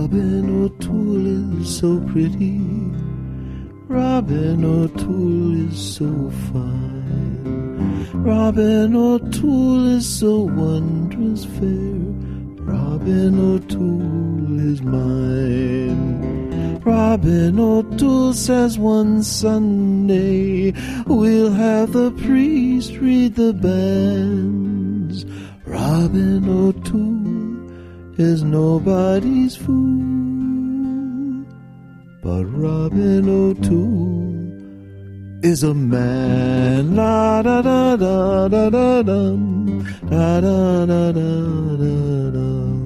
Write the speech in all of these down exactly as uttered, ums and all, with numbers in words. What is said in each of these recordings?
Robin O'Toole is so pretty. Robin O'Toole is so fine. Robin O'Toole is so wondrous fair. Robin O'Toole is mine. Robin O'Toole says one Sunday we'll have the priest read the banns. Robin O'Toole is nobody's fool, but Robin O'Toole is a man. La da da da da da dum, da da da da da dum.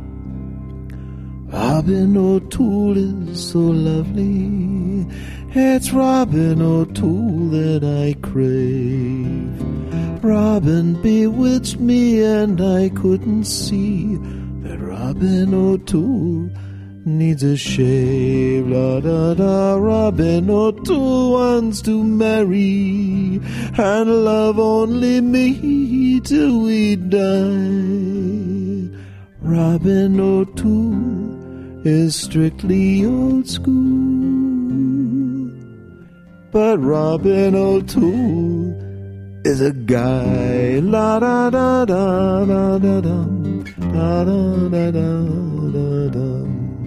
Robin O'Toole is so lovely. It's Robin O'Toole that I crave. Robin bewitched me and I couldn't see that Robin O'Toole needs a shave. La da da. Robin O'Toole wants to marry and love only me till we die. Robin O'Toole is strictly old school, but Robin O'Toole is a guy. La da da da da da dum, da da da da da dum.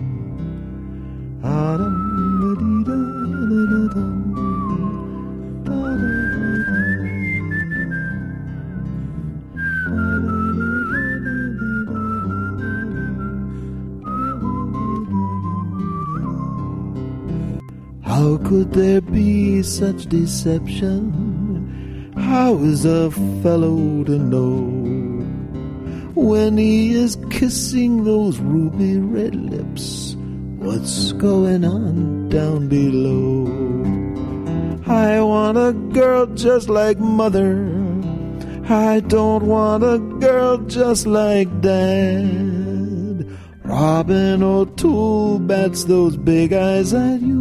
How could there be such deception? How is a fellow to know when he is kissing those ruby red lips what's going on down below? I want a girl just like mother. I don't want a girl just like dad. Robin O'Toole bats those big eyes at you,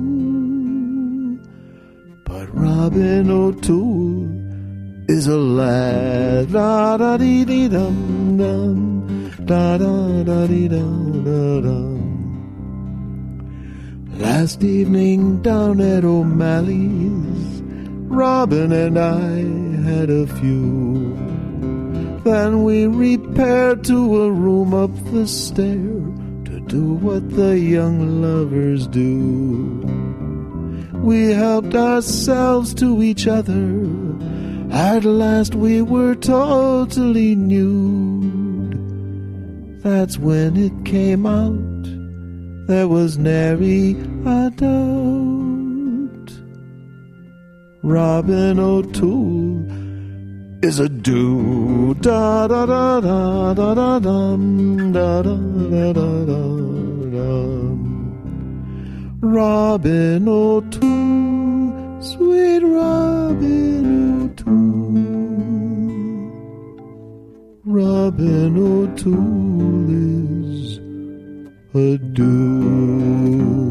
but Robin O'Toole is a lad. Da da dee dee dum dum, da da da dee dum da dum. Last evening down at O'Malley's, Robin and I had a few. Then we repaired to a room up the stair to do what the young lovers do. We helped ourselves to each other. At last we were totally nude. That's when it came out there was nary a doubt. Robin O'Toole is a dude. Da da da da da da dum, da da da da da dum. Robin O'Toole, sweet Robin O'Toole. Robin O'Toole is a dude.